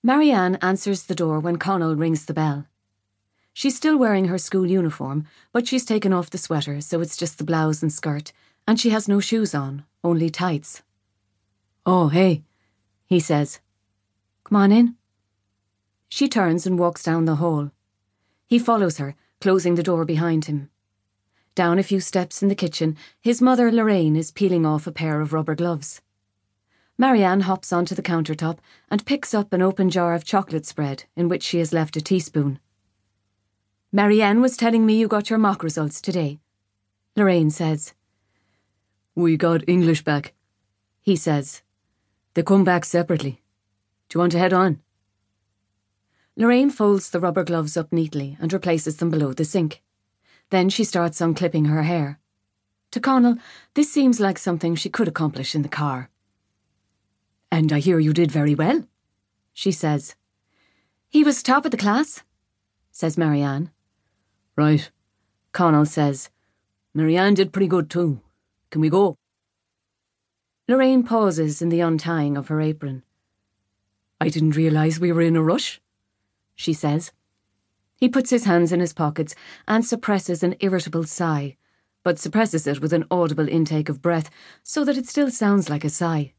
Marianne answers the door when Connell rings the bell. She's still wearing her school uniform, but she's taken off the sweater, so it's just the blouse and skirt, and she has no shoes on, only tights. "Oh, hey," he says. "Come on in." She turns and walks down the hall. He follows her, closing the door behind him. Down a few steps in the kitchen, his mother Lorraine is peeling off a pair of rubber gloves. Marianne hops onto the countertop and picks up an open jar of chocolate spread in which she has left a teaspoon. "Marianne was telling me you got your mock results today," Lorraine says. "We got English back," he says. "They come back separately. Do you want to head on?" Lorraine folds the rubber gloves up neatly and replaces them below the sink. Then she starts unclipping her hair. To Connell, this seems like something she could accomplish in the car. "And I hear you did very well," she says. "He was top of the class," says Marianne. "Right," Connell says. "Marianne did pretty good too. Can we go?" Lorraine pauses in the untying of her apron. "I didn't realise we were in a rush," she says. He puts his hands in his pockets and suppresses an irritable sigh, but suppresses it with an audible intake of breath so that it still sounds like a sigh.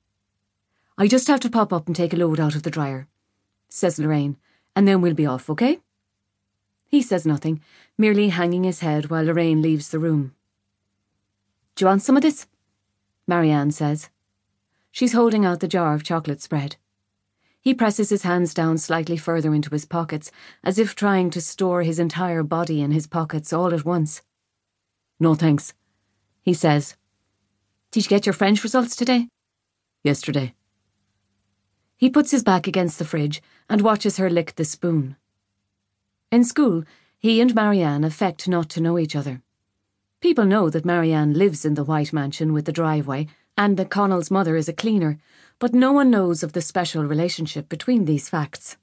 "I just have to pop up and take a load out of the dryer," says Lorraine, "and then we'll be off, okay?" He says nothing, merely hanging his head while Lorraine leaves the room. "Do you want some of this?" Marianne says. She's holding out the jar of chocolate spread. He presses his hands down slightly further into his pockets, as if trying to store his entire body in his pockets all at once. "No thanks," he says. "Did you get your French results today?" "Yesterday." He puts his back against the fridge and watches her lick the spoon. In school, he and Marianne affect not to know each other. People know that Marianne lives in the white mansion with the driveway and that Connell's mother is a cleaner, but no one knows of the special relationship between these facts.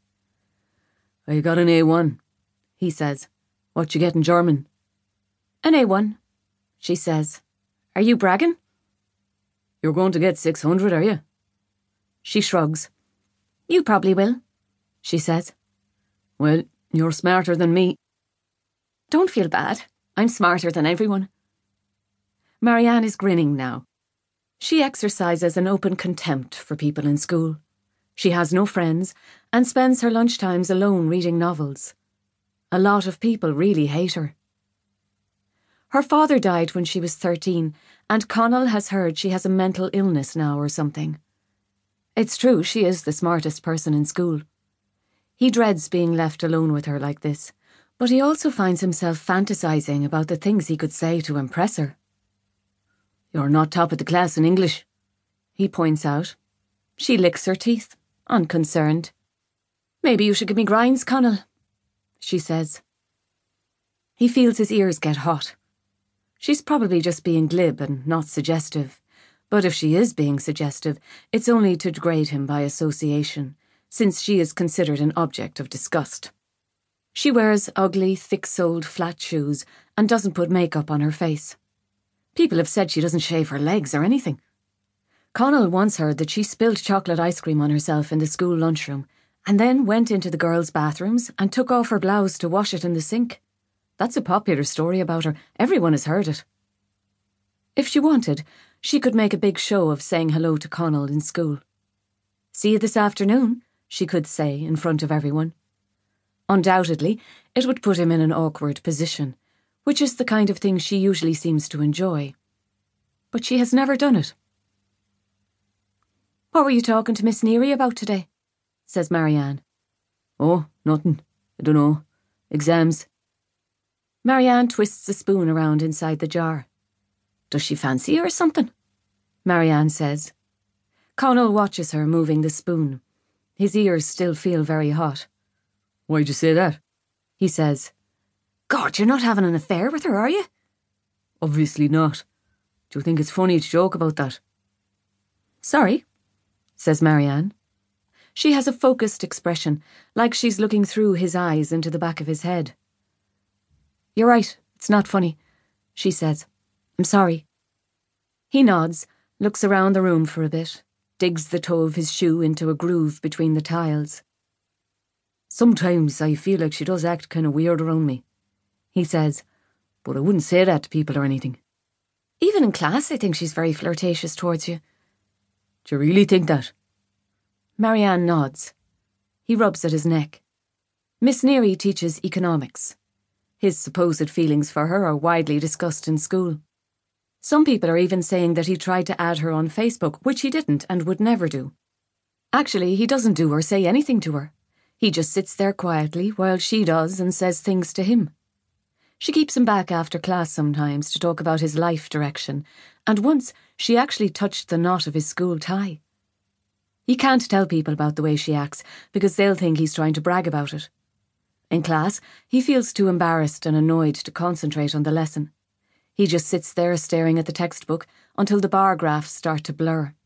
"I got an A1, he says. What you get in German?" "An A1, she says. "Are you bragging?" "You're going to get 600, are you?" She shrugs. "You probably will," she says. "Well, you're smarter than me." "Don't feel bad. I'm smarter than everyone." Marianne is grinning now. She exercises an open contempt for people in school. She has no friends and spends her lunchtimes alone reading novels. A lot of people really hate her. Her father died when she was 13, and Connell has heard she has a mental illness now or something. It's true, she is the smartest person in school. He dreads being left alone with her like this, but he also finds himself fantasizing about the things he could say to impress her. "You're not top of the class in English," he points out. She licks her teeth, unconcerned. "Maybe you should give me grinds, Connell," she says. He feels his ears get hot. She's probably just being glib and not suggestive, but if she is being suggestive, it's only to degrade him by association, since she is considered an object of disgust. She wears ugly, thick-soled flat shoes and doesn't put makeup on her face. People have said she doesn't shave her legs or anything. Connell once heard that she spilled chocolate ice cream on herself in the school lunchroom and then went into the girls' bathrooms and took off her blouse to wash it in the sink. That's a popular story about her. Everyone has heard it. If she wanted, she could make a big show of saying hello to Connell in school. "See you this afternoon," she could say in front of everyone. Undoubtedly, it would put him in an awkward position, which is the kind of thing she usually seems to enjoy. But she has never done it. "What were you talking to Miss Neary about today?" says Marianne. "Oh, nothing. I dunno. Exams." Marianne twists a spoon around inside the jar. "Does she fancy you or something?" Marianne says. Connell watches her moving the spoon. His ears still feel very hot. "Why'd you say that?" he says. "God, you're not having an affair with her, are you?" "Obviously not. Do you think it's funny to joke about that?" "Sorry," says Marianne. She has a focused expression, like she's looking through his eyes into the back of his head. "You're right, it's not funny," she says. "I'm sorry." He nods, looks around the room for a bit, digs the toe of his shoe into a groove between the tiles. Sometimes I feel like she does act kind of weird around me, he says, but I wouldn't say that to people or anything. Even in class, I think she's very flirtatious towards you. Do you really think that? Marianne nods. He rubs at his neck. Miss Neary teaches economics. His supposed feelings for her are widely discussed in school. Some people are even saying that he tried to add her on Facebook, which he didn't and would never do. Actually, he doesn't do or say anything to her. He just sits there quietly while she does and says things to him. She keeps him back after class sometimes to talk about his life direction, and once she actually touched the knot of his school tie. He can't tell people about the way she acts because they'll think he's trying to brag about it. In class, he feels too embarrassed and annoyed to concentrate on the lesson. He just sits there staring at the textbook until the bar graphs start to blur.